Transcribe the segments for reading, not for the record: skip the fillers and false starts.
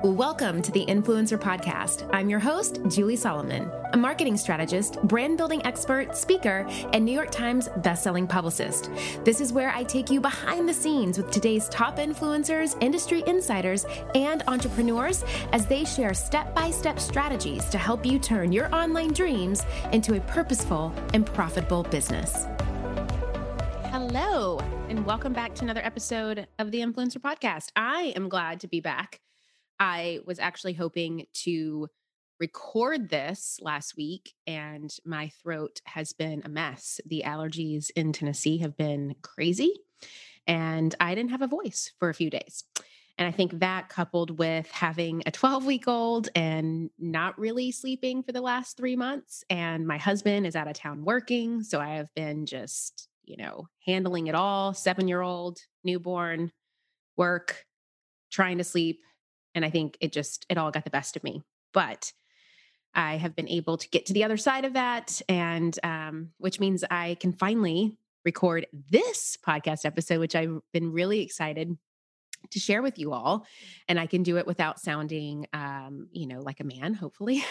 Welcome to the Influencer Podcast. I'm your host, Julie Solomon, a marketing strategist, brand building expert, speaker, and New York Times bestselling publicist. This is where I take you behind the scenes with today's top influencers, industry insiders, and entrepreneurs as they share step-by-step strategies to help you turn your online dreams into a purposeful and profitable business. Hello, and welcome back to another episode of the Influencer Podcast. I am glad to be back. I was actually hoping to record this last week, and my throat has been a mess. The allergies in Tennessee have been crazy, and I didn't have a voice for a few days. And I think that, coupled with having a 12-week-old and not really sleeping for the last 3 months, and my husband is out of town working, so I have been just, handling it all, 7-year-old, newborn, work, trying to sleep. And I think it all got the best of me. But I have been able to get to the other side of that, and which means I can finally record this podcast episode, which I've been really excited to share with you all. And I can do it without sounding, like a man, hopefully.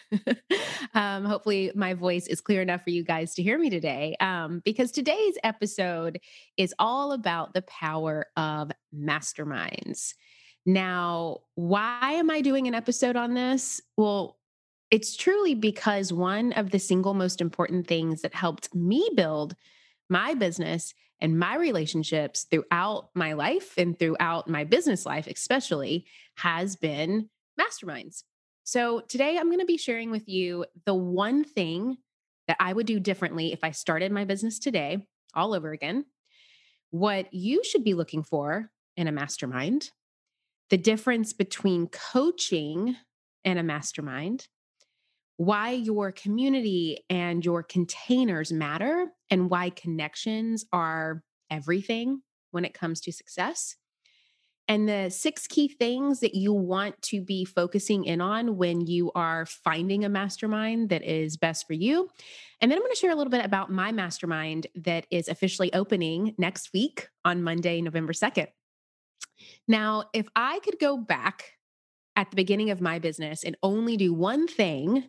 Hopefully my voice is clear enough for you guys to hear me today, because today's episode is all about the power of masterminds. Now, why am I doing an episode on this? Well, it's truly because one of the single most important things that helped me build my business and my relationships throughout my life and throughout my business life, especially, has been masterminds. So today I'm going to be sharing with you the one thing that I would do differently if I started my business today all over again, what you should be looking for in a mastermind, the difference between coaching and a mastermind, why your community and your containers matter, and why connections are everything when it comes to success, and the 6 key things that you want to be focusing in on when you are finding a mastermind that is best for you. And then I'm going to share a little bit about my mastermind that is officially opening next week on Monday, November 2nd. Now, if I could go back at the beginning of my business and only do one thing,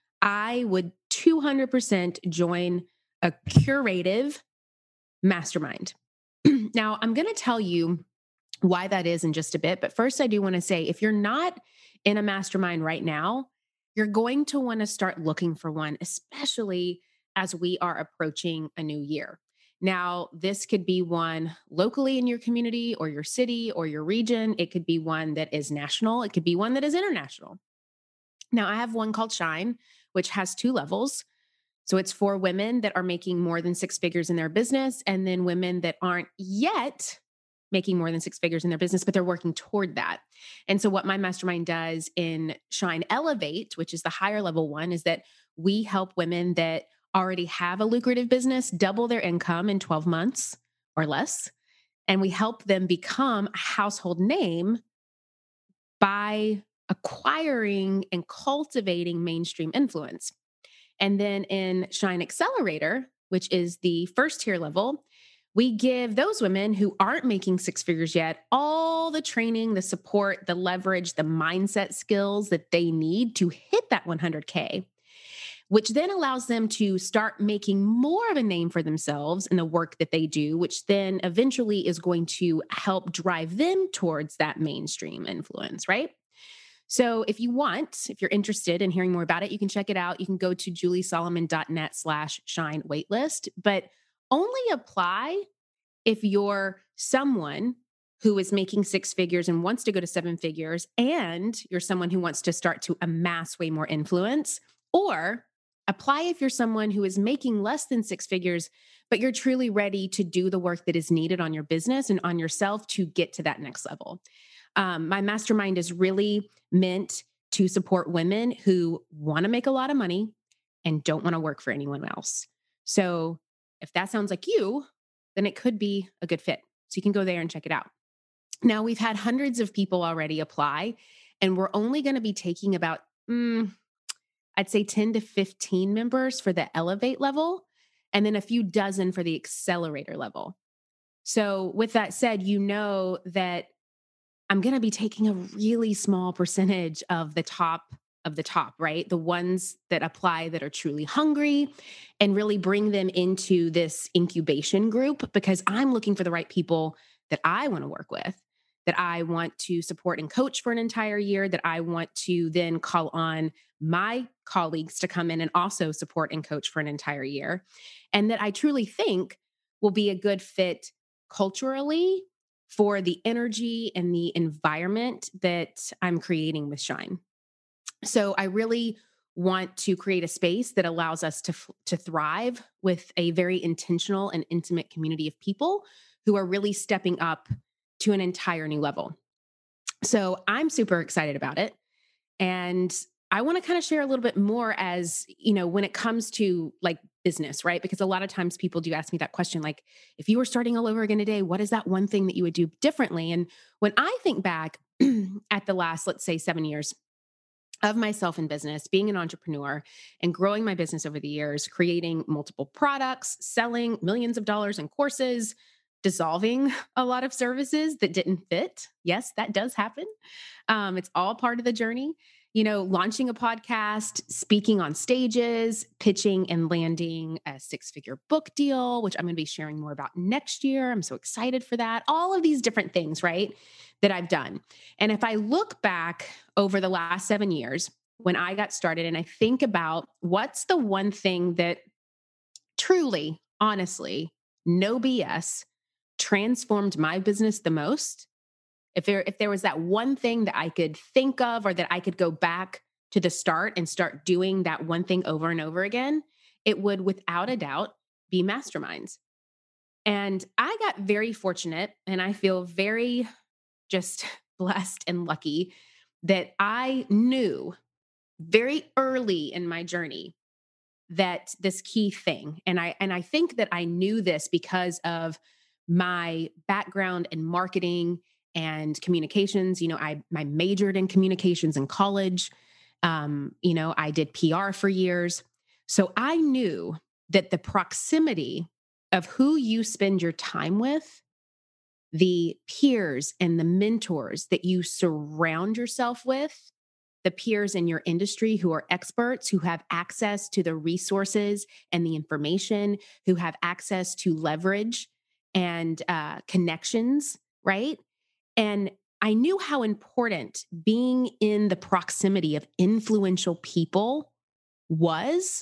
I would 200% join a curative mastermind. Now, I'm going to tell you why that is in just a bit. But first, I do want to say, if you're not in a mastermind right now, you're going to want to start looking for one, especially as we are approaching a new year. Now, this could be one locally in your community or your city or your region. It could be one that is national. It could be one that is international. Now, I have one called Shine, which has 2 levels. So it's for women that are making more than 6 figures in their business, and then women that aren't yet making more than 6 figures in their business, but they're working toward that. And so what my mastermind does in Shine Elevate, which is the higher level one, is that we help women that already have a lucrative business double their income in 12 months or less. And we help them become a household name by acquiring and cultivating mainstream influence. And then in Shine Accelerator, which is the first tier level, we give those women who aren't making 6 figures yet all the training, the support, the leverage, the mindset skills that they need to hit that 100K, which then allows them to start making more of a name for themselves in the work that they do, which then eventually is going to help drive them towards that mainstream influence, right? So if you're interested in hearing more about it, you can check it out. You can go to juliesolomon.net/shine waitlist, but only apply if you're someone who is making 6 figures and wants to go to 7 figures, and you're someone who wants to start to amass way more influence, or apply if you're someone who is making less than 6 figures, but you're truly ready to do the work that is needed on your business and on yourself to get to that next level. My mastermind is really meant to support women who want to make a lot of money and don't want to work for anyone else. So if that sounds like you, then it could be a good fit. So you can go there and check it out. Now, we've had hundreds of people already apply, and we're only going to be taking about, I'd say 10 to 15 members for the Elevate level, and then a few dozen for the Accelerator level. So with that said, you know that I'm going to be taking a really small percentage of the top, right? The ones that apply that are truly hungry and really bring them into this incubation group because I'm looking for the right people that I want to work with, that I want to support and coach for an entire year, that I want to then call on my colleagues to come in and also support and coach for an entire year. And that I truly think will be a good fit culturally for the energy and the environment that I'm creating with Shine. So I really want to create a space that allows us to thrive with a very intentional and intimate community of people who are really stepping up to an entire new level. So I'm super excited about it. And I want to kind of share a little bit more as, when it comes to like business, right? Because a lot of times people do ask me that question, like, if you were starting all over again today, what is that one thing that you would do differently? And when I think back at the last, let's say, 7 years of myself in business, being an entrepreneur and growing my business over the years, creating multiple products, selling millions of dollars in courses, dissolving a lot of services that didn't fit. Yes, that does happen. It's all part of the journey. Launching a podcast, speaking on stages, pitching and landing a 6-figure book deal, which I'm going to be sharing more about next year. I'm so excited for that. All of these different things, right, that I've done. And if I look back over the last 7 years when I got started and I think about what's the one thing that truly, honestly, no BS, transformed my business the most, if there was that one thing that I could think of or that I could go back to the start and start doing that one thing over and over again, it would without a doubt be masterminds. And I got very fortunate and I feel very just blessed and lucky that I knew very early in my journey that this key thing, and I think that I knew this because of my background in marketing and communications. I majored in communications in college. I did PR for years. So I knew that the proximity of who you spend your time with, the peers and the mentors that you surround yourself with, the peers in your industry who are experts, who have access to the resources and the information, who have access to leverage and connections, right? And I knew how important being in the proximity of influential people was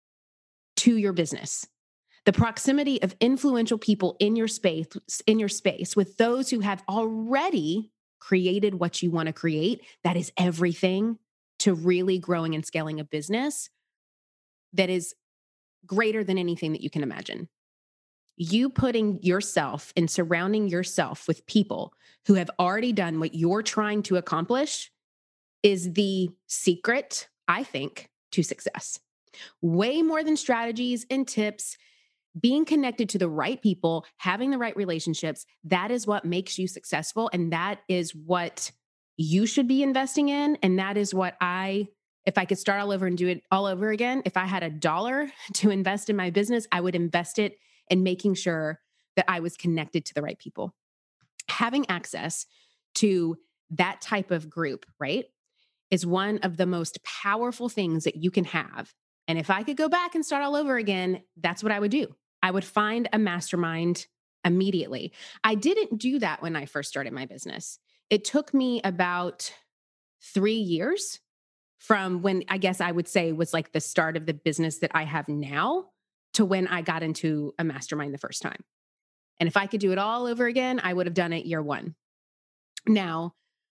to your business. The proximity of influential people in your space with those who have already created what you want to create, that is everything to really growing and scaling a business that is greater than anything that you can imagine. You putting yourself and surrounding yourself with people who have already done what you're trying to accomplish is the secret, I think, to success. Way more than strategies and tips. Being connected to the right people, having the right relationships, that is what makes you successful. And that is what you should be investing in. And that is what if I could start all over and do it all over again, if I had $1 to invest in my business, I would invest it in making sure that I was connected to the right people. Having access to that type of group, right, is one of the most powerful things that you can have. And if I could go back and start all over again, that's what I would do. I would find a mastermind immediately. I didn't do that when I first started my business. It took me about 3 years from when I guess I would say was like the start of the business that I have now to when I got into a mastermind the first time. And if I could do it all over again, I would have done it year one. Now,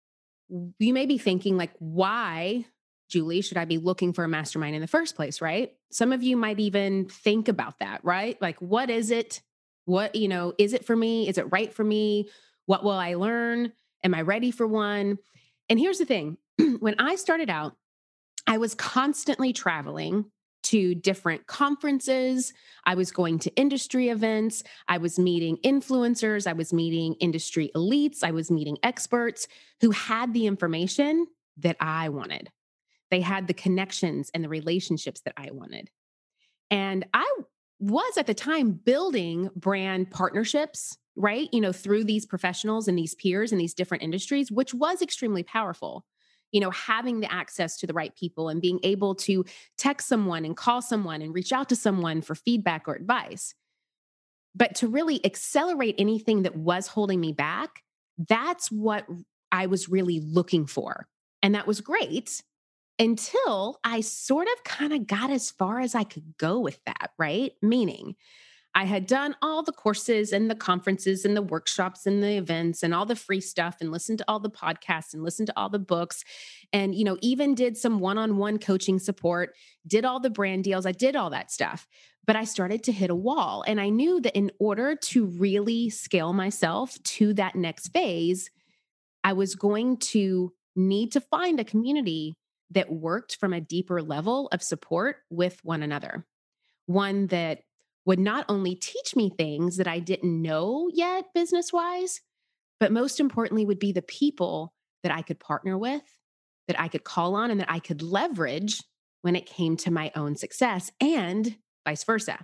you may be thinking like, why, Julie, should I be looking for a mastermind in the first place, right? Some of you might even think about that, right? Like, what is it? What, is it for me? Is it right for me? What will I learn? Am I ready for one? And here's the thing. When I started out, I was constantly traveling to different conferences. I was going to industry events. I was meeting influencers. I was meeting industry elites. I was meeting experts who had the information that I wanted. They had the connections and the relationships that I wanted. And I was at the time building brand partnerships right? Through these professionals and these peers in these different industries, which was extremely powerful. Having the access to the right people and being able to text someone and call someone and reach out to someone for feedback or advice. But to really accelerate anything that was holding me back, that's what I was really looking for. And that was great until I sort of kind of got as far as I could go with that, right? Meaning, I had done all the courses and the conferences and the workshops and the events and all the free stuff and listened to all the podcasts and listened to all the books and, even did some one-on-one coaching support, did all the brand deals. I did all that stuff, but I started to hit a wall. And I knew that in order to really scale myself to that next phase, I was going to need to find a community that worked from a deeper level of support with one another. One that would not only teach me things that I didn't know yet business wise, but most importantly, would be the people that I could partner with, that I could call on, and that I could leverage when it came to my own success and vice versa.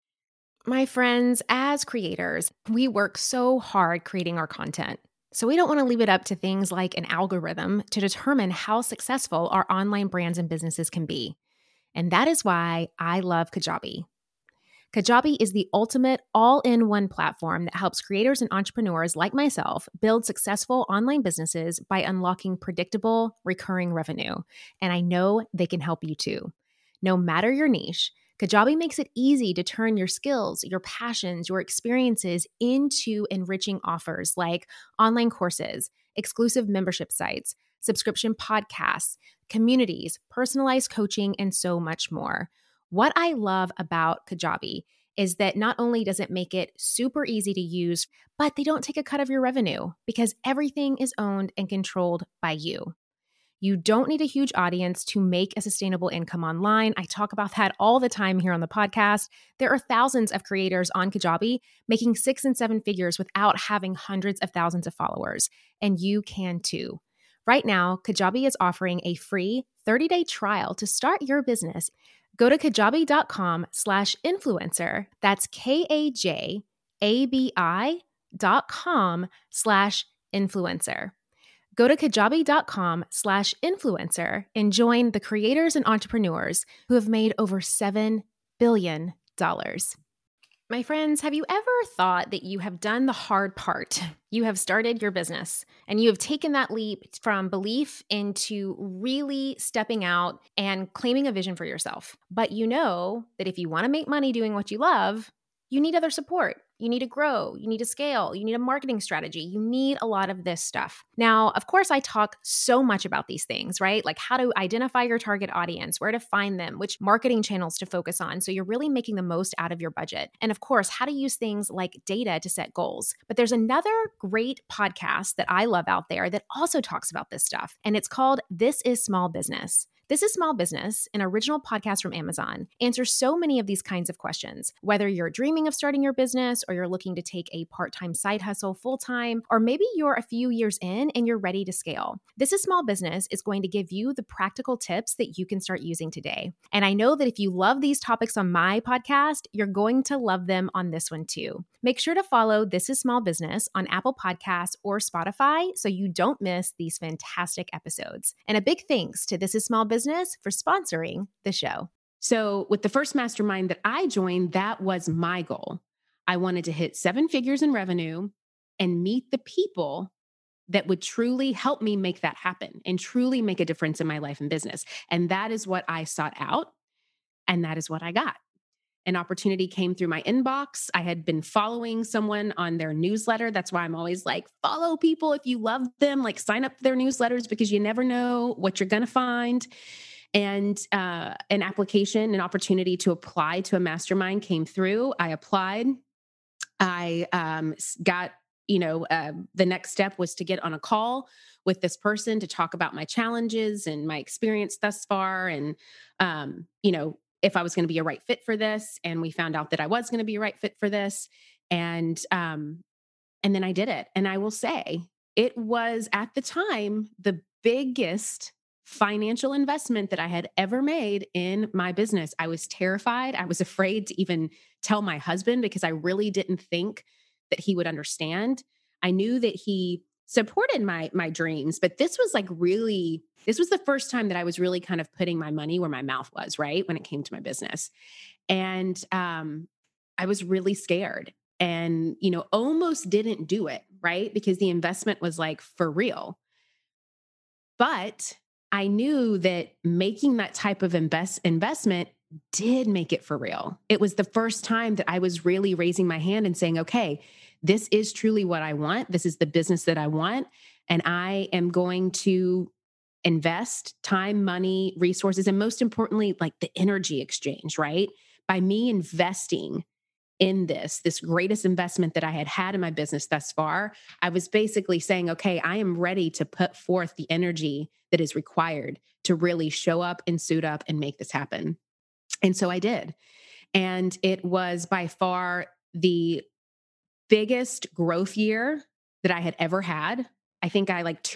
My friends, as creators, we work so hard creating our content. So we don't want to leave it up to things like an algorithm to determine how successful our online brands and businesses can be. And that is why I love Kajabi. Kajabi is the ultimate all-in-one platform that helps creators and entrepreneurs like myself build successful online businesses by unlocking predictable, recurring revenue. And I know they can help you too. No matter your niche, Kajabi makes it easy to turn your skills, your passions, your experiences into enriching offers like online courses, exclusive membership sites, subscription podcasts, communities, personalized coaching, and so much more. What I love about Kajabi is that not only does it make it super easy to use, but they don't take a cut of your revenue because everything is owned and controlled by you. You don't need a huge audience to make a sustainable income online. I talk about that all the time here on the podcast. There are thousands of creators on Kajabi making 6 and 7 figures without having hundreds of thousands of followers, and you can too. Right now, Kajabi is offering a free 30-day trial to start your business. Go to kajabi.com/influencer. That's KAJABI.com/influencer. Go to kajabi.com/influencer and join the creators and entrepreneurs who have made over $7 billion. My friends, have you ever thought that you have done the hard part? You have started your business and you have taken that leap from belief into really stepping out and claiming a vision for yourself. But you know that if you want to make money doing what you love, you need other support. You need to grow. You need to scale. You need a marketing strategy. You need a lot of this stuff. Now, of course, I talk so much about these things, right? Like how to identify your target audience, where to find them, which marketing channels to focus on. So you're really making the most out of your budget. And of course, how to use things like data to set goals. But there's another great podcast that I love out there that also talks about this stuff. And it's called This is Small Business. This is Small Business, an original podcast from Amazon, answers so many of these kinds of questions. Whether you're dreaming of starting your business or you're looking to take a part-time side hustle full-time, or maybe you're a few years in and you're ready to scale. This is Small Business is going to give you the practical tips that you can start using today. And I know that if you love these topics on my podcast, you're going to love them on this one too. Make sure to follow This is Small Business on Apple Podcasts or Spotify so you don't miss these fantastic episodes. And a big thanks to This is Small Business for sponsoring the show. So with the first mastermind that I joined, that was my goal. I wanted to hit 7 figures in revenue and meet the people that would truly help me make that happen and truly make a difference in my life and business. And that is what I sought out. And that is what I got. An opportunity came through my inbox. I had been following someone on their newsletter. That's why I'm always like, follow people if you love them, like sign up for their newsletters because you never know what you're going to find. And an application, an opportunity to apply to a mastermind came through. I applied. I got, the next step was to get on a call with this person to talk about my challenges and my experience thus far. And, if I was going to be a right fit for this. And we found out that I was going to be a right fit for this. And then I did it. And I will say it was at the time, the biggest financial investment that I had ever made in my business. I was terrified. I was afraid to even tell my husband because I really didn't think that he would understand. I knew that he supported my dreams, but this was the first time that I was really kind of putting my money where my mouth was, right? When it came to my business. And I was really scared and, almost didn't do it, right? Because the investment was like for real. But I knew that making that type of investment did make it for real. It was the first time that I was really raising my hand and saying, okay, this is truly what I want. This is the business that I want. And I am going to invest time, money, resources, and most importantly, like the energy exchange, right? By me investing in this greatest investment that I had had in my business thus far, I was basically saying, okay, I am ready to put forth the energy that is required to really show up and suit up and make this happen. And so I did. And it was by far the biggest growth year that I had ever had. I think I like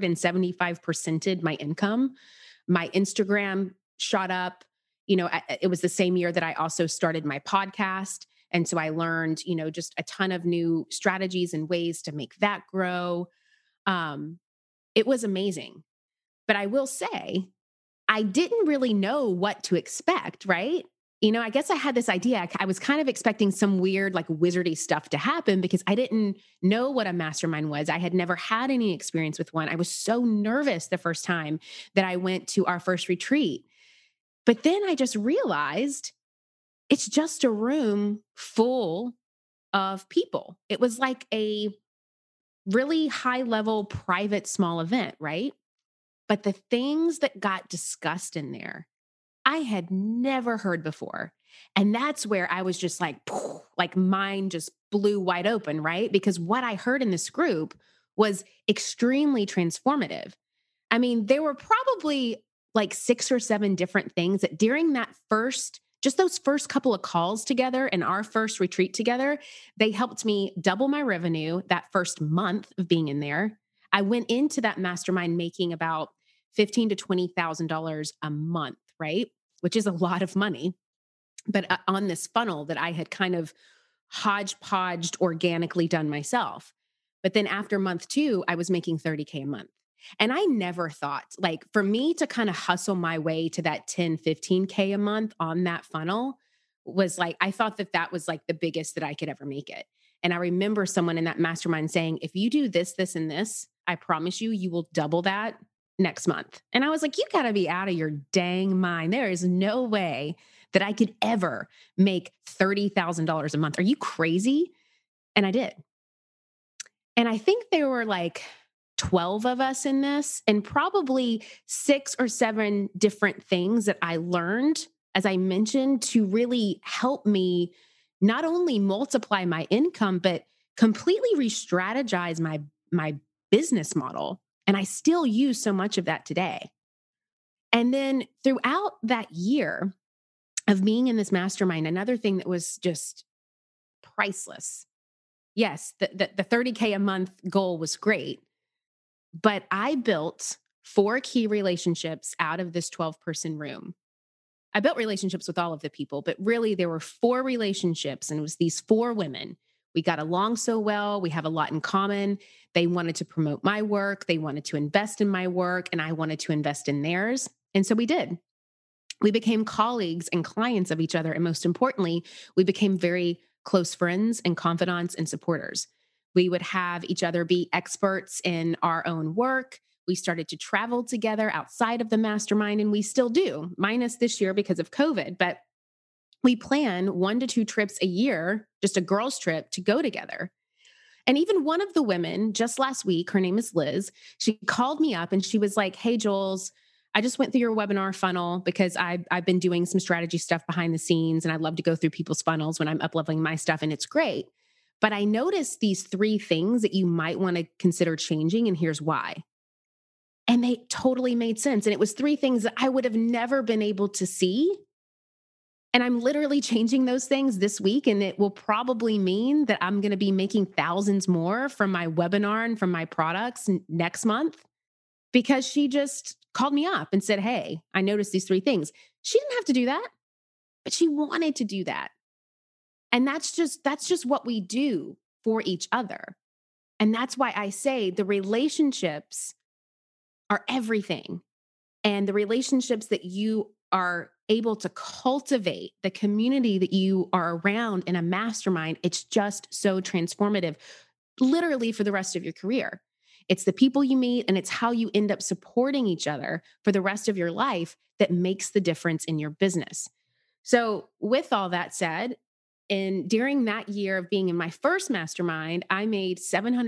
275%ed my income. My Instagram shot up. It was the same year that I also started my podcast. And so I learned, just a ton of new strategies and ways to make that grow. It was amazing. But I will say, I didn't really know what to expect, right? I guess I had this idea. I was kind of expecting some weird, like wizardy stuff to happen because I didn't know what a mastermind was. I had never had any experience with one. I was so nervous the first time that I went to our first retreat. But then I just realized it's just a room full of people. It was like a really high level, private, small event, right? But the things that got discussed in there, I had never heard before. And that's where I was just like mine just blew wide open, right? Because what I heard in this group was extremely transformative. I mean, there were probably like 6 or 7 different things that during just those first couple of calls together and our first retreat together, they helped me double my revenue that first month of being in there. I went into that mastermind making about $15,000 to $20,000 a month, right? Which is a lot of money. But on this funnel that I had kind of hodgepodged organically done myself. But then after month 2, I was making $30K a month. And I never thought, like, for me to kind of hustle my way to that 10, $15K a month on that funnel was like, I thought that was like the biggest that I could ever make it. And I remember someone in that mastermind saying, if you do this, this, and this, I promise you will double that next month. And I was like, you got to be out of your dang mind. There is no way that I could ever make $30,000 a month. Are you crazy? And I did. And I think there were like 12 of us in this, and probably 6 or 7 different things that I learned, as I mentioned, to really help me not only multiply my income, but completely re-strategize my business model. And I still use so much of that today. And then throughout that year of being in this mastermind, another thing that was just priceless. Yes, the $30K a month goal was great, but I built 4 key relationships out of this 12-person room. I built relationships with all of the people, but really there were 4 relationships, and it was these 4 women. We got along so well. We have a lot in common. They wanted to promote my work. They wanted to invest in my work, and I wanted to invest in theirs. And so we did. We became colleagues and clients of each other. And most importantly, we became very close friends and confidants and supporters. We would have each other be experts in our own work. We started to travel together outside of the mastermind, and we still do, minus this year because of COVID. But we plan 1 to 2 trips a year, just a girls' trip to go together. And even one of the women just last week, her name is Liz, she called me up and she was like, hey, Jules, I just went through your webinar funnel because I've been doing some strategy stuff behind the scenes, and I love to go through people's funnels when I'm up-leveling my stuff, and it's great. But I noticed these 3 things that you might want to consider changing, and here's why. And they totally made sense. And it was 3 things that I would have never been able to see. And I'm literally changing those things this week. And it will probably mean that I'm going to be making thousands more from my webinar and from my products next month, because she just called me up and said, hey, I noticed these 3 things. She didn't have to do that, but she wanted to do that. And that's just what we do for each other. And that's why I say the relationships are everything. And the relationships that you are able to cultivate, the community that you are around in a mastermind, it's just so transformative, literally for the rest of your career. It's the people you meet and it's how you end up supporting each other for the rest of your life that makes the difference in your business. So, with all that said, and during that year of being in my first mastermind, I made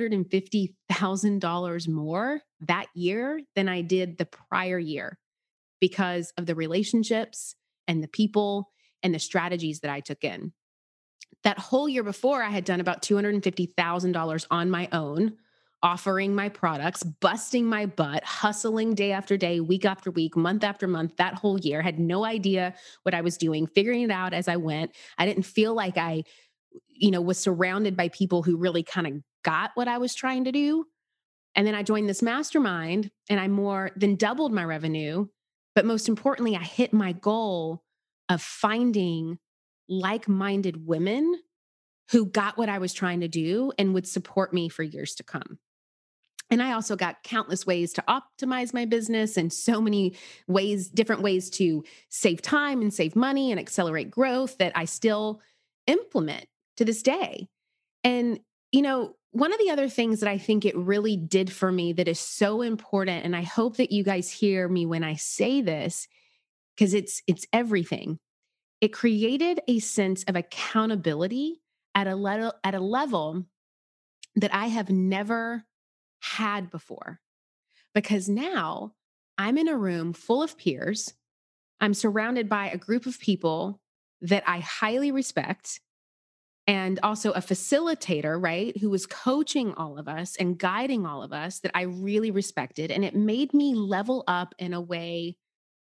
$750,000 more that year than I did the prior year because of the relationships and the people and the strategies that I took in. That whole year before, I had done about $250,000 on my own, offering my products, busting my butt, hustling day after day, week after week, month after month, that whole year. Had no idea what I was doing, figuring it out as I went. I didn't feel like I, was surrounded by people who really kind of got what I was trying to do. And then I joined this mastermind and I more than doubled my revenue. But most importantly, I hit my goal of finding like-minded women who got what I was trying to do and would support me for years to come. And I also got countless ways to optimize my business and so many ways, different ways to save time and save money and accelerate growth that I still implement to this day. And, one of the other things that I think it really did for me that is so important, and I hope that you guys hear me when I say this, because it's everything. It created a sense of accountability at a level that I have never had before. Because now I'm in a room full of peers. I'm surrounded by a group of people that I highly respect, and also a facilitator, right, who was coaching all of us and guiding all of us that I really respected. And it made me level up in a way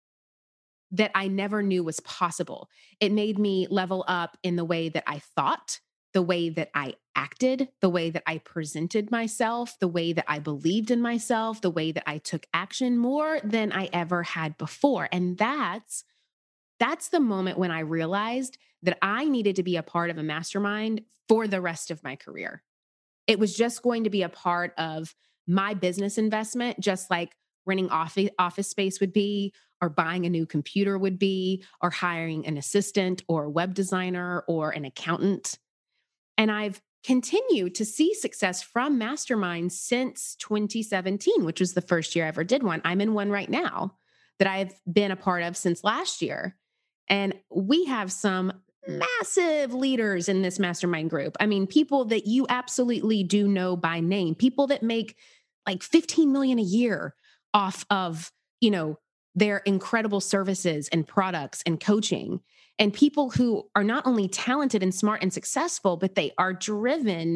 that I never knew was possible. It made me level up in the way that I thought, the way that I acted, the way that I presented myself, the way that I believed in myself, the way that I took action more than I ever had before. And that's the moment when I realized that I needed to be a part of a mastermind for the rest of my career. It was just going to be a part of my business investment, just like renting office space would be, or buying a new computer would be, or hiring an assistant or a web designer or an accountant. And I've continued to see success from masterminds since 2017, which was the first year I ever did one. I'm in one right now that I've been a part of since last year. And we have some massive leaders in this mastermind group. I mean, people that you absolutely do know by name, people that make like 15 million a year off of, their incredible services and products and coaching, and people who are not only talented and smart and successful, but they are driven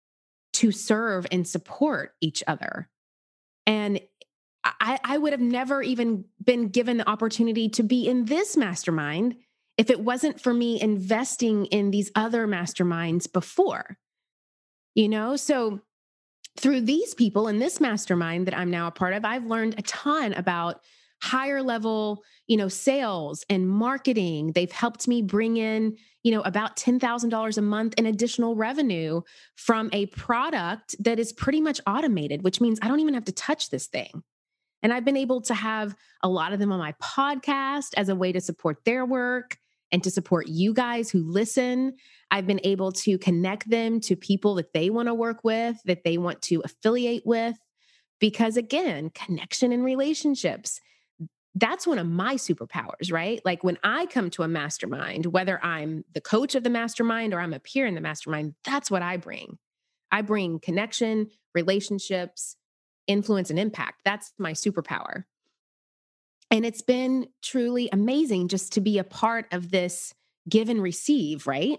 to serve and support each other. And I would have never even been given the opportunity to be in this mastermind if it wasn't for me investing in these other masterminds before, So through these people in this mastermind that I'm now a part of, I've learned a ton about higher level, sales and marketing. They've helped me bring in, about $10,000 a month in additional revenue from a product that is pretty much automated, which means I don't even have to touch this thing. And I've been able to have a lot of them on my podcast as a way to support their work and to support you guys who listen. I've been able to connect them to people that they want to work with, that they want to affiliate with, because again, connection and relationships, that's one of my superpowers, right? Like when I come to a mastermind, whether I'm the coach of the mastermind or I'm a peer in the mastermind, that's what I bring. I bring connection, relationships, influence, and impact. That's my superpower. And it's been truly amazing just to be a part of this give and receive, right?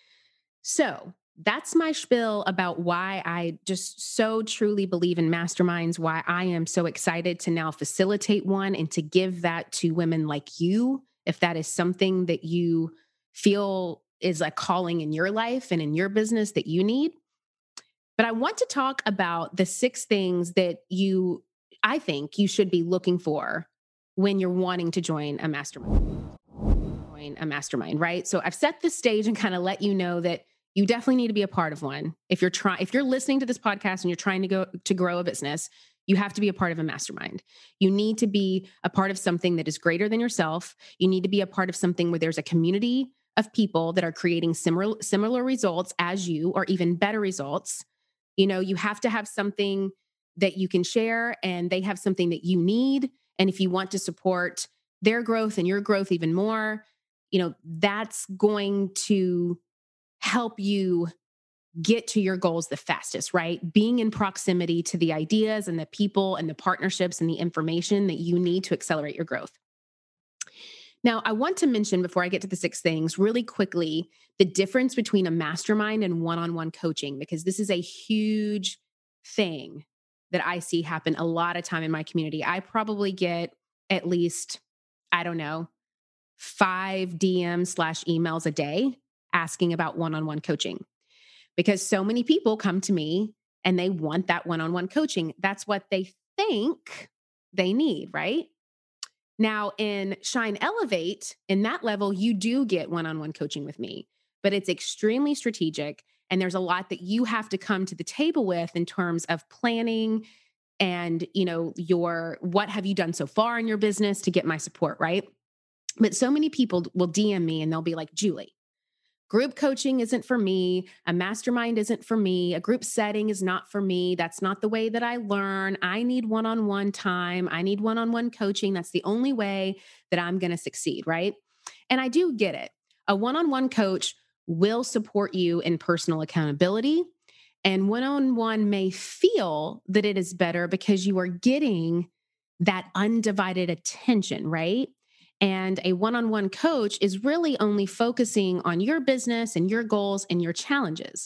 So that's my spiel about why I just so truly believe in masterminds, why I am so excited to now facilitate one and to give that to women like you, if that is something that you feel is a calling in your life and in your business that you need. But I want to talk about the 6 things that I think you should be looking for when you're wanting to join a mastermind. Right? So I've set the stage and kind of let you know that you definitely need to be a part of one. If you're listening to this podcast and you're trying to grow a business, you have to be a part of a mastermind. You need to be a part of something that is greater than yourself. You need to be a part of something where there's a community of people that are creating similar results as you, or even better results. You have to have something that you can share, and they have something that you need. And if you want to support their growth and your growth even more, that's going to help you get to your goals the fastest, right? Being in proximity to the ideas and the people and the partnerships and the information that you need to accelerate your growth. Now, I want to mention, before I get to the 6 things, really quickly, the difference between a mastermind and one-on-one coaching, because this is a huge thing that I see happen a lot of time in my community. I probably get at least, 5 DMs/emails a day asking about one-on-one coaching, because so many people come to me and they want that one-on-one coaching. That's what they think they need, right? Now, in Shine Elevate, in that level, you do get one-on-one coaching with me, but it's extremely strategic. And there's a lot that you have to come to the table with in terms of planning and, what have you done so far in your business to get my support, right? But so many people will DM me and they'll be like, Julie, group coaching isn't for me. A mastermind isn't for me. A group setting is not for me. That's not the way that I learn. I need one-on-one time. I need one-on-one coaching. That's the only way that I'm going to succeed, right? And I do get it. A one-on-one coach will support you in personal accountability. And one-on-one may feel that it is better because you are getting that undivided attention, right? And a one-on-one coach is really only focusing on your business and your goals and your challenges.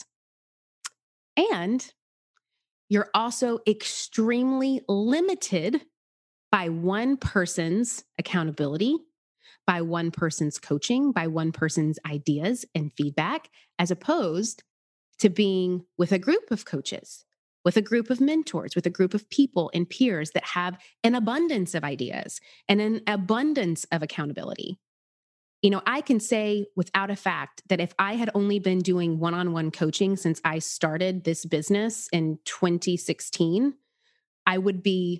And you're also extremely limited by one person's accountability, by one person's coaching, by one person's ideas and feedback, as opposed to being with a group of coaches, with a group of mentors, with a group of people and peers that have an abundance of ideas and an abundance of accountability. I can say without a fact that if I had only been doing one-on-one coaching since I started this business in 2016, I would be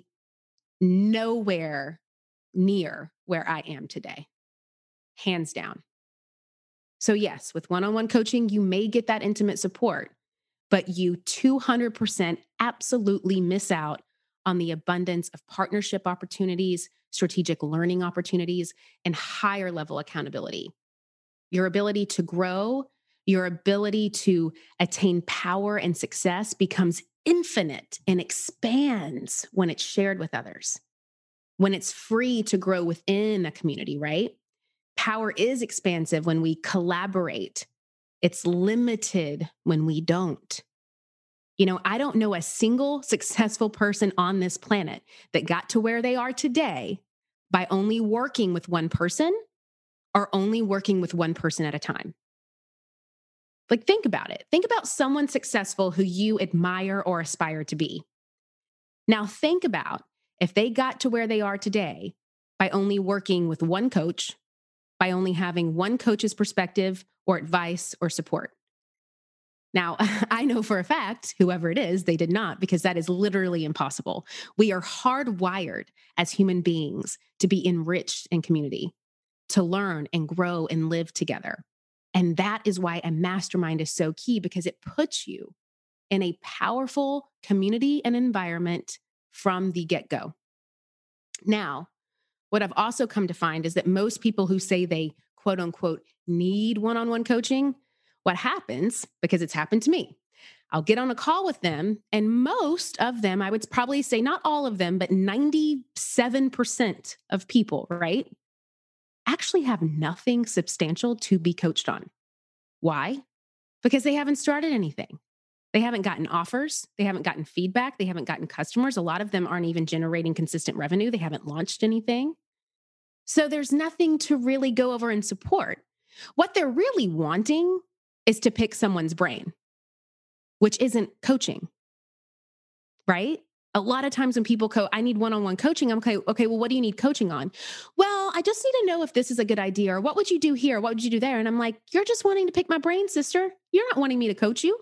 nowhere near where I am today, hands down. So yes, with one-on-one coaching, you may get that intimate support, but you 200% absolutely miss out on the abundance of partnership opportunities, strategic learning opportunities, and higher level accountability. Your ability to grow, your ability to attain power and success becomes infinite and expands when it's shared with others, when it's free to grow within a community, right? Power is expansive when we collaborate. It's limited when we don't. I don't know a single successful person on this planet that got to where they are today by only working with one person or only working with one person at a time. Think about it. Think about someone successful who you admire or aspire to be. Now think about if they got to where they are today by only working with one coach, by only having one coach's perspective or advice or support. Now, I know for a fact, whoever it is, they did not, because that is literally impossible. We are hardwired as human beings to be enriched in community, to learn and grow and live together. And that is why a mastermind is so key, because it puts you in a powerful community and environment from the get-go. Now, what I've also come to find is that most people who say they quote unquote need one-on-one coaching, what happens, because it's happened to me, I'll get on a call with them, and most of them, I would probably say not all of them, but 97% of people, right, actually have nothing substantial to be coached on. Why? Because they haven't started anything. They haven't gotten offers. They haven't gotten feedback. They haven't gotten customers. A lot of them aren't even generating consistent revenue. They haven't launched anything. So there's nothing to really go over and support. What they're really wanting is to pick someone's brain, which isn't coaching, right? A lot of times when people go, I need one-on-one coaching, I'm okay, well, what do you need coaching on? Well, I just need to know if this is a good idea, or what would you do here? What would you do there? And I'm like, you're just wanting to pick my brain, sister. You're not wanting me to coach you.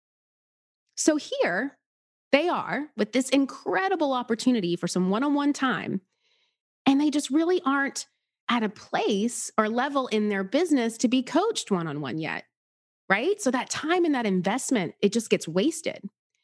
So here they are with this incredible opportunity for some one-on-one time. And they just really aren't at a place or level in their business to be coached one-on-one yet. Right? So that time and that investment, it just gets wasted.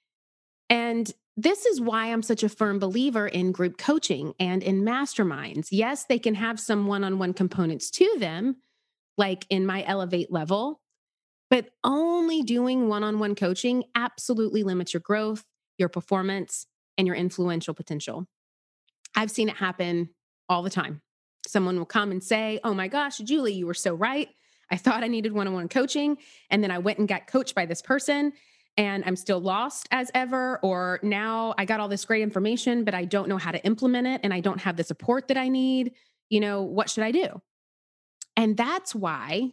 And this is why I'm such a firm believer in group coaching and in masterminds. Yes, they can have some one-on-one components to them, like in my Elevate level, but only doing one-on-one coaching absolutely limits your growth, your performance, and your influential potential. I've seen it happen all the time. Someone will come and say, oh my gosh, Julie, you were so right. I thought I needed one-on-one coaching, and then I went and got coached by this person, and I'm still lost as ever. Or now I got all this great information, but I don't know how to implement it, and I don't have the support that I need. What should I do? And that's why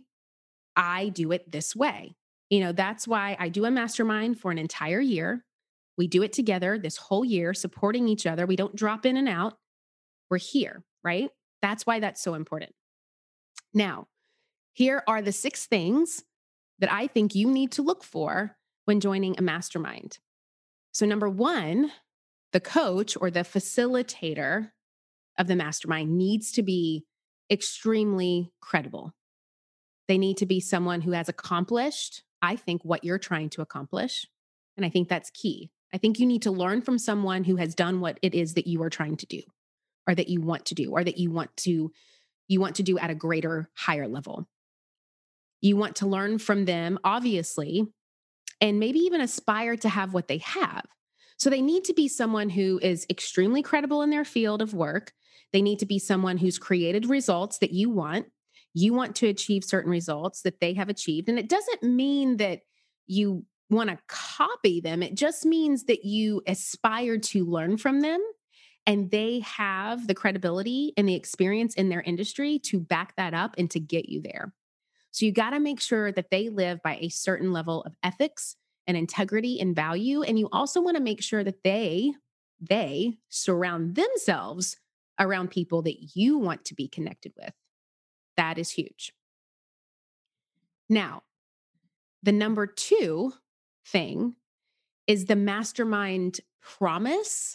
I do it this way. That's why I do a mastermind for an entire year. We do it together this whole year, supporting each other. We don't drop in and out. We're here, right? That's why that's so important. Now, here are the 6 things that I think you need to look for when joining a mastermind. So number 1, the coach or the facilitator of the mastermind needs to be extremely credible. They need to be someone who has accomplished, I think, what you're trying to accomplish. And I think that's key. I think you need to learn from someone who has done what it is that you are trying to do, or that you want to do, or that you want to do at a greater, higher level. You want to learn from them, obviously, and maybe even aspire to have what they have. So they need to be someone who is extremely credible in their field of work. They need to be someone who's created results that you want. You want to achieve certain results that they have achieved. And it doesn't mean that you want to copy them. It just means that you aspire to learn from them, and they have the credibility and the experience in their industry to back that up and to get you there. So you got to make sure that they live by a certain level of ethics and integrity and value. And you also want to make sure that they surround themselves around people that you want to be connected with. That is huge. Now, the number 2 thing is the mastermind promise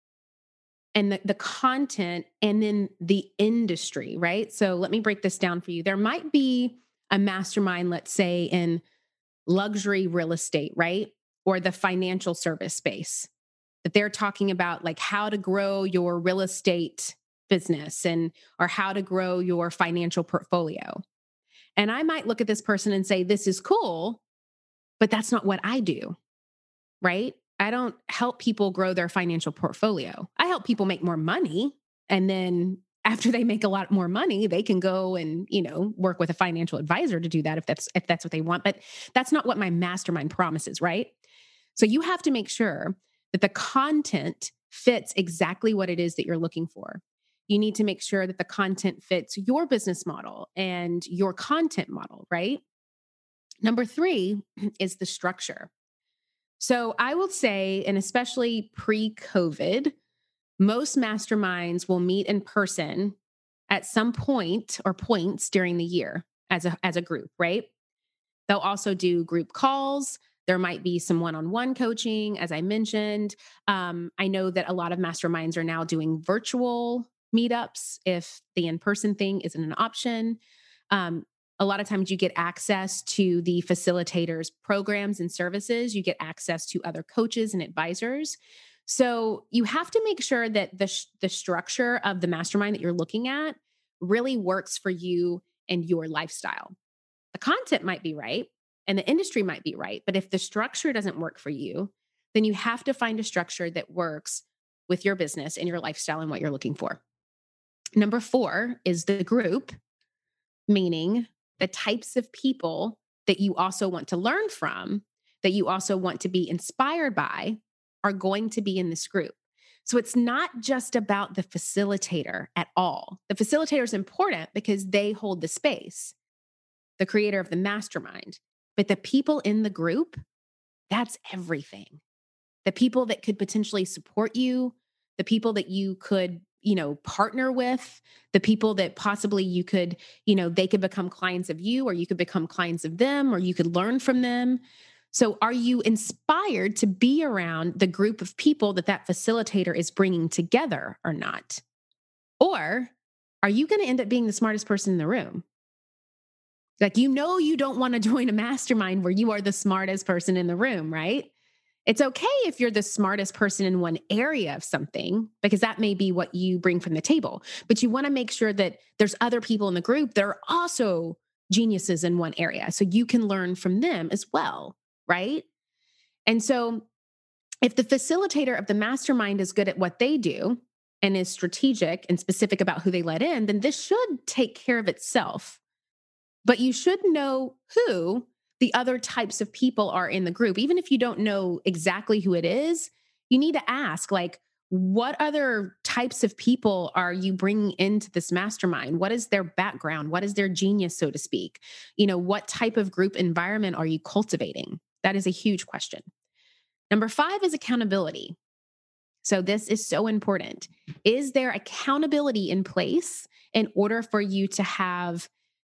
and the content, and then the industry, right? So let me break this down for you. There might be a mastermind, let's say in luxury real estate, right? Or the financial service space, that they're talking about like how to grow your real estate business or how to grow your financial portfolio. And I might look at this person and say, this is cool, but that's not what I do, right? I don't help people grow their financial portfolio. I help people make more money. And then after they make a lot more money, they can go and, work with a financial advisor to do that if that's what they want. But that's not what my mastermind promises, right? So you have to make sure that the content fits exactly what it is that you're looking for. You need to make sure that the content fits your business model and your content model, right? Number 3 is the structure. So I will say, and especially pre-COVID, most masterminds will meet in person at some point or points during the year as a group, right? They'll also do group calls. There might be some one-on-one coaching, as I mentioned. I know that a lot of masterminds are now doing virtual meetups if the in-person thing isn't an option. A lot of times you get access to the facilitators' programs and services. You get access to other coaches and advisors. So you have to make sure that the structure of the mastermind that you're looking at really works for you and your lifestyle. The content might be right and the industry might be right, but if the structure doesn't work for you, then you have to find a structure that works with your business and your lifestyle and what you're looking for. Number 4 is the group, meaning the types of people that you also want to learn from, that you also want to be inspired by, are going to be in this group. So it's not just about the facilitator at all. The facilitator is important because they hold the space, the creator of the mastermind. But the people in the group, that's everything. the people that could potentially support you, the people that you could, partner with, the people that possibly you could, they could become clients of you, or you could become clients of them, or you could learn from them. So are you inspired to be around the group of people that facilitator is bringing together or not? Or are you going to end up being the smartest person in the room? Like, you don't want to join a mastermind where you are the smartest person in the room, right? It's okay if you're the smartest person in one area of something, because that may be what you bring from the table. But you want to make sure that there's other people in the group that are also geniuses in one area, so you can learn from them as well, right? And so if the facilitator of the mastermind is good at what they do and is strategic and specific about who they let in, then this should take care of itself. But you should know who the other types of people are in the group. Even if you don't know exactly who it is, you need to ask, like, what other types of people are you bringing into this mastermind? What is their background? What is their genius, so to speak? What type of group environment are you cultivating? That is a huge question. Number 5 is accountability. So this is so important. Is there accountability in place in order for you to have,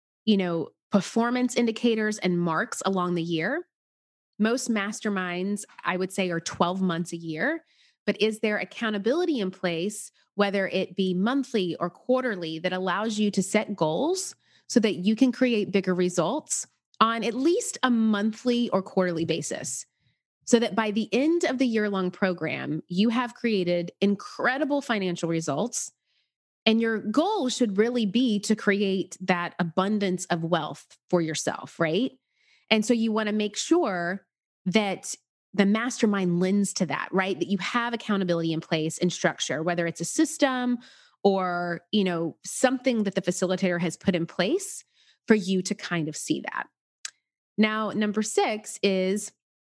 performance indicators and marks along the year? Most masterminds, I would say, are 12 months a year, but is there accountability in place, whether it be monthly or quarterly, that allows you to set goals so that you can create bigger results on at least a monthly or quarterly basis? So that by the end of the year-long program, you have created incredible financial results. And your goal should really be to create that abundance of wealth for yourself, right? And so you want to make sure that the mastermind lends to that, right? That you have accountability in place and structure, whether it's a system or, something that the facilitator has put in place for you to kind of see that. Now, number 6 is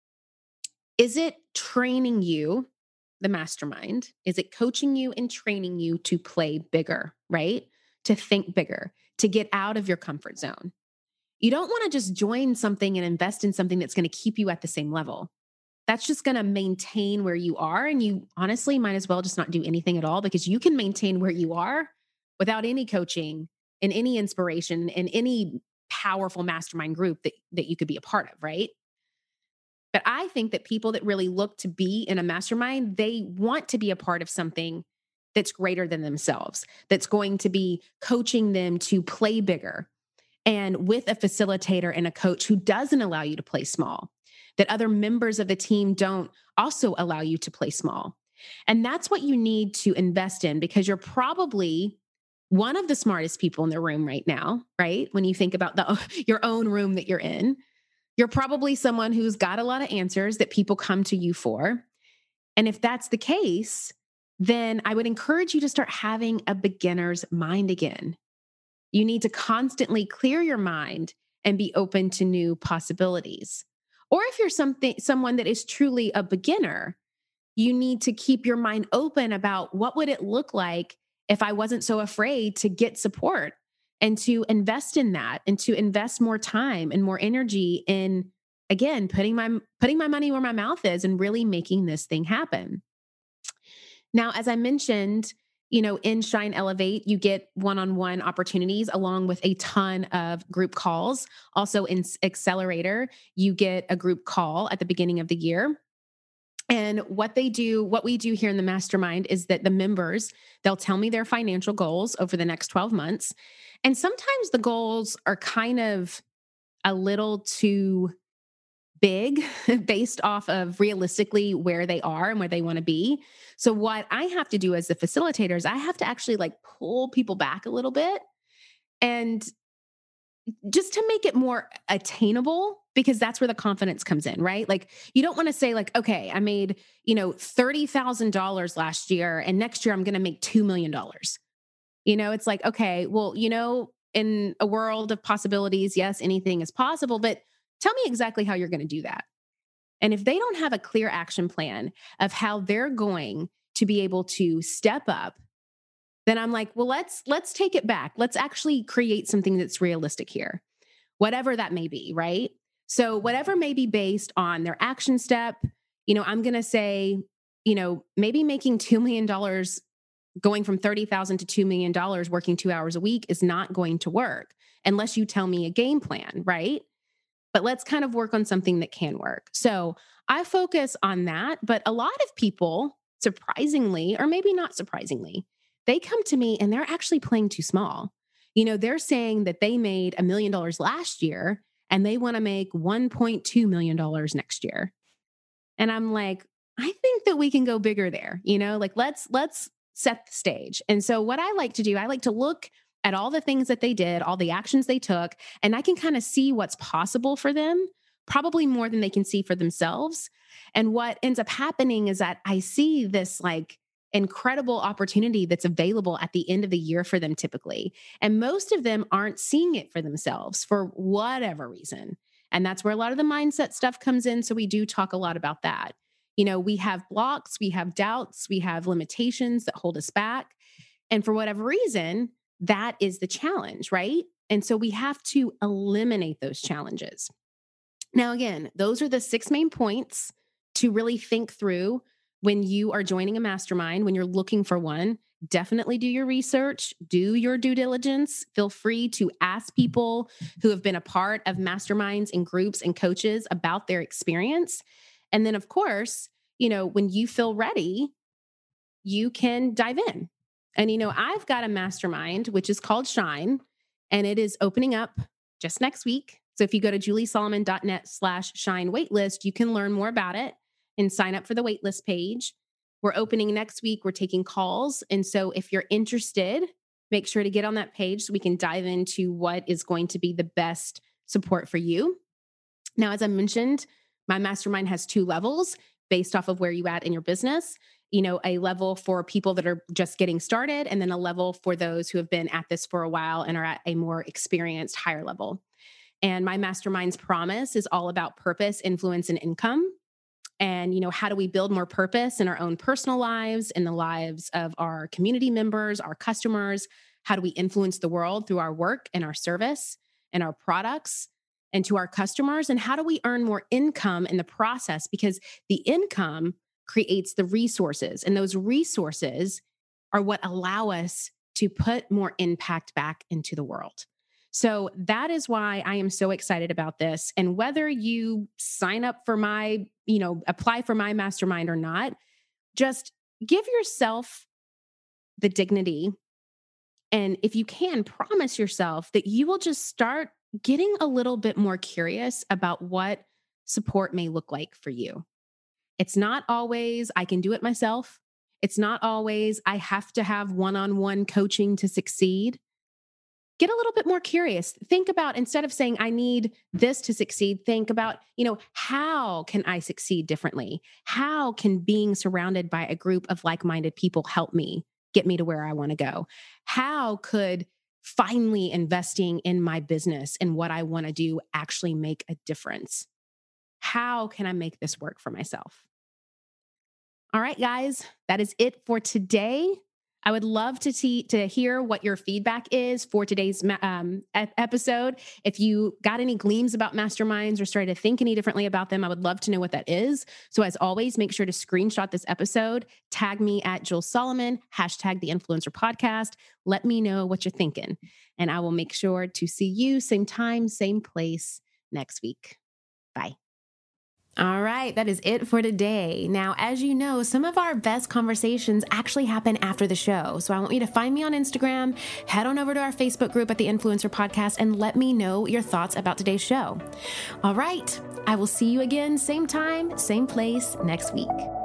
it training you, the mastermind? Is it coaching you and training you to play bigger, right? To think bigger, to get out of your comfort zone. You don't want to just join something and invest in something that's going to keep you at the same level. That's just going to maintain where you are. And you honestly might as well just not do anything at all, because you can maintain where you are without any coaching and any inspiration and any powerful mastermind group that you could be a part of, right? But I think that people that really look to be in a mastermind, they want to be a part of something that's greater than themselves, that's going to be coaching them to play bigger, and with a facilitator and a coach who doesn't allow you to play small, that other members of the team don't also allow you to play small. And that's what you need to invest in, because you're probably one of the smartest people in the room right now, right? When you think about your own room that you're in, you're probably someone who's got a lot of answers that people come to you for. And if that's the case, then I would encourage you to start having a beginner's mind again. You need to constantly clear your mind and be open to new possibilities. Or if you're someone that is truly a beginner, you need to keep your mind open about what would it look like if I wasn't so afraid to get support, and to invest in that, and to invest more time and more energy in, again, putting my money where my mouth is and really making this thing happen. Now, as I mentioned, in Shine Elevate, you get one-on-one opportunities along with a ton of group calls. Also in Accelerator, you get a group call at the beginning of the year. And what we do here in the mastermind is that the members, they'll tell me their financial goals over the next 12 months. And sometimes the goals are kind of a little too big based off of realistically where they are and where they want to be. So what I have to do as the facilitator is I have to actually pull people back a little bit, and just to make it more attainable, because that's where the confidence comes in, right? You don't want to say okay, I made, $30,000 last year and next year I'm going to make $2 million. It's okay, well, in a world of possibilities, yes, anything is possible, but tell me exactly how you're going to do that. And if they don't have a clear action plan of how they're going to be able to step up, then I'm well, let's take it back. Let's actually create something that's realistic here, whatever that may be, right? So whatever may be based on their action step, I'm going to say, maybe making $2 million, going from $30,000 to $2 million, working 2 hours a week is not going to work unless you tell me a game plan, right? But let's kind of work on something that can work. So I focus on that. But a lot of people, surprisingly, or maybe not surprisingly, they come to me and they're actually playing too small. They're saying that they made $1 million last year and they want to make $1.2 million next year. And I'm like, I think that we can go bigger there, let's set the stage. And so what I like to do, I like to look at all the things that they did, all the actions they took, and I can kind of see what's possible for them, probably more than they can see for themselves. And what ends up happening is that I see this incredible opportunity that's available at the end of the year for them typically. And most of them aren't seeing it for themselves for whatever reason. And that's where a lot of the mindset stuff comes in. So we do talk a lot about that. We have blocks, we have doubts, we have limitations that hold us back. And for whatever reason, that is the challenge, right? And so we have to eliminate those challenges. Now, again, those are the 6 main points to really think through when you are joining a mastermind, when you're looking for one. Definitely do your research, do your due diligence. Feel free to ask people who have been a part of masterminds and groups and coaches about their experience. And then, of course, when you feel ready, you can dive in. And, I've got a mastermind, which is called Shine, and it is opening up just next week. So if you go to juliesolomon.net/shine waitlist, you can learn more about it and sign up for the waitlist page. We're opening next week. We're taking calls. And so if you're interested, make sure to get on that page so we can dive into what is going to be the best support for you. Now, as I mentioned, my mastermind has 2 levels based off of where you at in your business. A level for people that are just getting started, and then a level for those who have been at this for a while and are at a more experienced, higher level. And my mastermind's promise is all about purpose, influence, and income. And, how do we build more purpose in our own personal lives, in the lives of our community members, our customers? How do we influence the world through our work and our service and our products and to our customers? And how do we earn more income in the process? Because the income creates the resources, and those resources are what allow us to put more impact back into the world. So that is why I am so excited about this. And whether you sign up for my, apply for my mastermind or not, just give yourself the dignity. And if you can, promise yourself that you will just start getting a little bit more curious about what support may look like for you. It's not always, I can do it myself. It's not always, I have to have one-on-one coaching to succeed. Get a little bit more curious. Think about, instead of saying, I need this to succeed, think about, how can I succeed differently? How can being surrounded by a group of like-minded people help me get me to where I want to go? How could finally investing in my business and what I want to do actually make a difference? How can I make this work for myself? All right, guys, that is it for today. I would love to hear what your feedback is for today's episode. If you got any gleams about masterminds or started to think any differently about them, I would love to know what that is. So as always, make sure to screenshot this episode, tag me at Julie Solomon, # the Influencer Podcast. Let me know what you're thinking, and I will make sure to see you same time, same place next week. Bye. All right, that is it for today. Now, as you know, some of our best conversations actually happen after the show. So I want you to find me on Instagram, head on over to our Facebook group at the Influencer Podcast, and let me know your thoughts about today's show. All right, I will see you again, same time, same place next week.